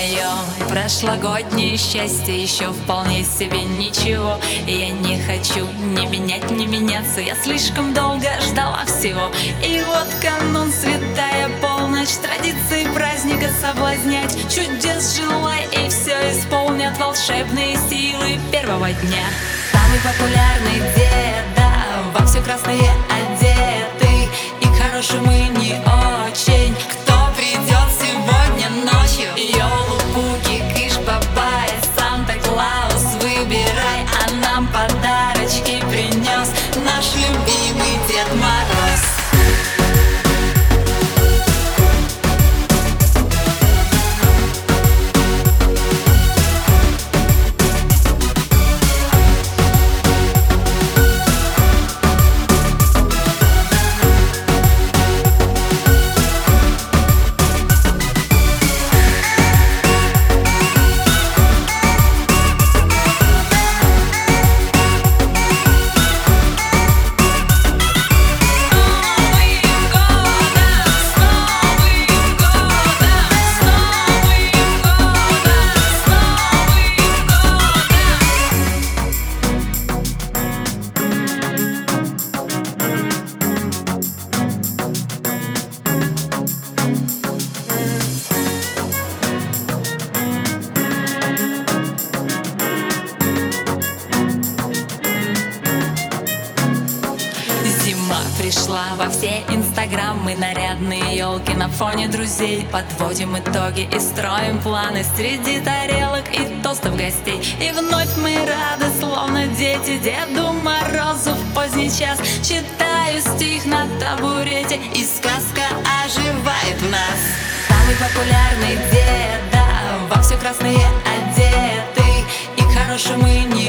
Мое прошлогоднее счастье еще вполне себе ничего. Я не хочу ни менять, ни меняться. Я слишком долго ждала всего. И вот канун, святая полночь, традиции праздника соблазнять. Чудес желай, и все исполнят волшебные силы первого дня. Самый популярный деда, во все красное одетый, и к хорошему и не очень. Кто придет сегодня ночью? Ёлу-пуки, кыш-бабай, Санта-Клаус, выбирай, а нам подарочки принес наш любимый Дед Мороз. Пришла во все инстаграмы, нарядные елки на фоне друзей. Подводим итоги и строим планы среди тарелок и тостов гостей. И вновь мы рады, словно дети, Деду Морозу в поздний час. Читаю стих на табурете, и сказка оживает в нас. Самый популярный деда, во все красное одетый, и к хорошему и не